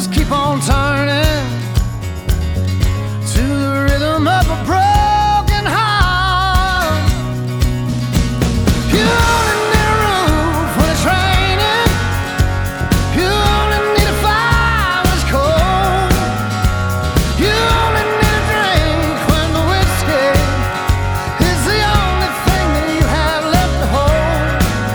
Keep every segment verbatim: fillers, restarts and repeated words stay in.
just keep on turning to the rhythm of a broken heart. You only need a roof when it's raining. You only need a fire when it's cold. You only need a drink when the whiskey is the only thing that you have left to hold.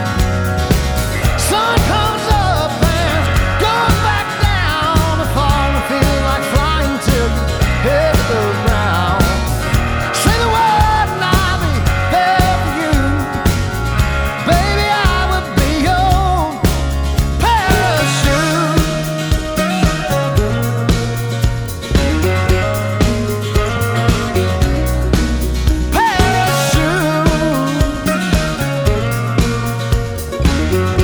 Sun comes up and goes back down before it feels like flying till you hit the ground. Say the word and I'll be there for you. Baby, I will be your parachute.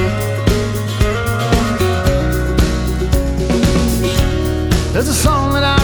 Parachute. There's a song that I